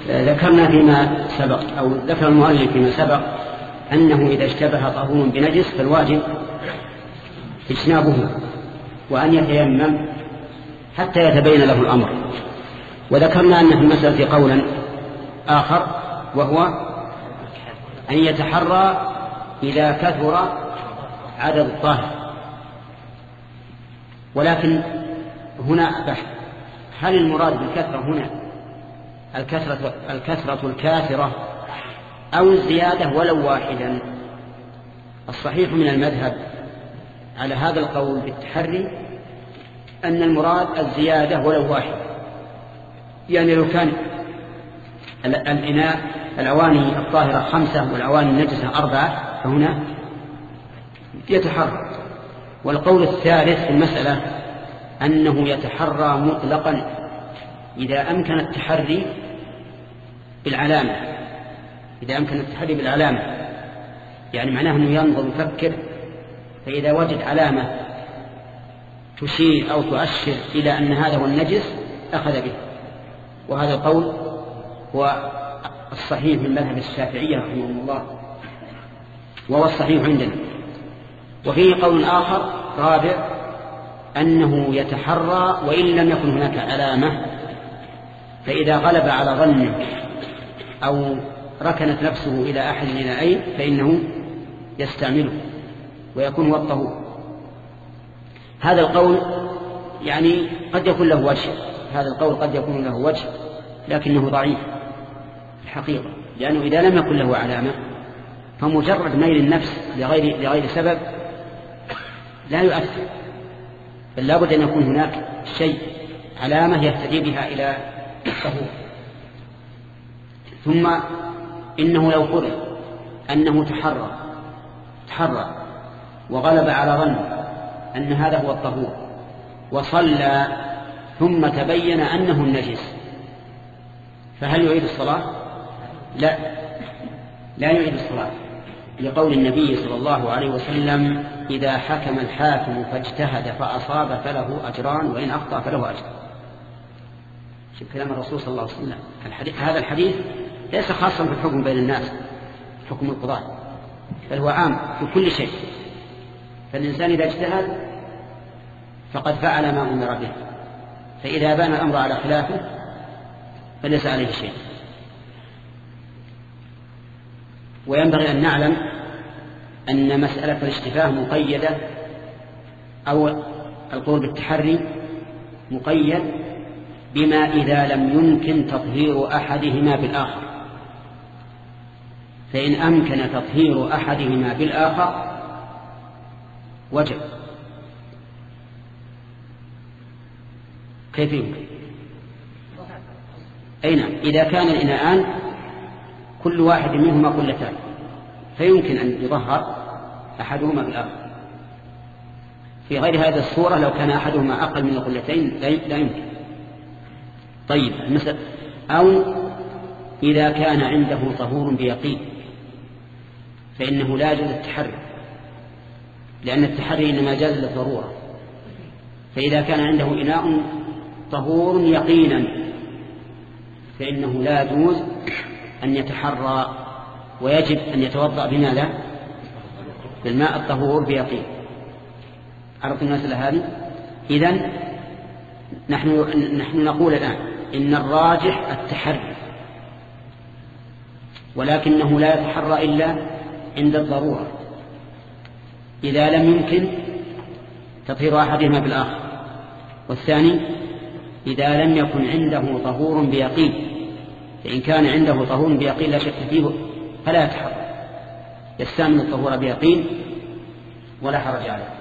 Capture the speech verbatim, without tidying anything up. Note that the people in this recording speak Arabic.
ذكرنا فيما سبق أو ذكر المؤلف فيما سبق أنه إذا اشتبه طهور بنجس فالواجب اجتنابه وأن يتيمم حتى يتبين له الأمر. وذكرنا أن في المسألة قولا آخر وهو أن يتحرى إذا كثر عدد الطاهر. ولكن هنا بحث، هل المراد بالكثرة هنا الكثرة, الكثرة الكاثرة أو الزيادة ولو واحدا؟ الصحيح من المذهب على هذا القول بالتحري أن المراد الزيادة ولو واحد، يعني لو كان الإناء الأواني الطاهرة خمسة والأواني النجسة أربعة فهنا يتحرى. والقول الثالث في المسألة أنه يتحرى مطلقا إذا أمكن التحري بالعلامة، إذا أمكن التحري بالعلامة يعني معناه أنه ينظر يفكر، فإذا وجد علامة تشير أو تؤشر إلى أن هذا هو النجس أخذ به. وهذا القول هو الصحيح من مذهب الشافعية رحمه الله، وهو الصحيح عندنا. وفيه قول آخر رابع أنه يتحرى وإن لم يكن هناك علامة، فإذا غلب على ظنه أو ركنت نفسه إلى أحد الإناءين فإنه يستعمله ويكون هو الطهور. هذا القول يعني قد يكون له وجه، هذا القول قد يكون له وجه لكنه ضعيف الحقيقة، لأنه إذا لم يكن له علامة فمجرد ميل النفس لغير, لغير سبب لا يؤثر، بل لابد أن يكون هناك شيء علامة يهتدي بها إلى الطهور. ثم إنه لو قرر أنه تحرى تحرى وغلب على ظن أن هذا هو الطهور وصلى ثم تبين أنه النجس، فهل يعيد الصلاة؟ لا، لا يعيد الصلاة، لقول النبي صلى الله عليه وسلم إذا حكم الحاكم فاجتهد فأصاب فله أجران وإن أخطأ فله أجر. شوف كلام الرسول صلى الله عليه وسلم. الحديث هذا الحديث ليس خاصا في الحكم بين الناس، حكم القضاء، بل هو عام في كل شيء. فالإنسان إذا اجتهد فقد فعل ما أمر به، فإذا بان الأمر على خلافه فليس عليه شيء. وينبغي أن نعلم أن مسألة الاشتباه مقيدة أو القول بالتحري مقيد بما إذا لم يمكن تطهير أحدهما بالآخر، فإن أمكن تطهير أحدهما بالآخر وجب. كيف يمكن؟ أي نعم، إذا كان الإناءان كل واحد منهما قلتان فيمكن أن يطهر أحدهما بالآخر. في غير هذه الصورة لو كان أحدهما أقل من القلتين لا يمكن. طيب مثل أو إذا كان عنده طهور بيقين فإنه لا يجوز التحري، لأن التحري إنما جاز للضرورة. فإذا كان عنده إناء طهور يقينا فإنه لا يجوز أن يتحرى، ويجب أن يتوضأ بماذا؟ بالماء الطهور بيقين. عرفت المسألة هذه؟ إذن نحن, نحن نقول الآن إن الراجح التحري، ولكنه لا يتحرى إلا عند الضرورة، إذا لم يمكن تطهير أحدهما بالآخر. والثاني إذا لم يكن عنده طهور بيقين، فإن كان عنده طهور بيقين لا شك فيه فلا يتحرى، يستعمل الطهور بيقين ولا حرج عليه.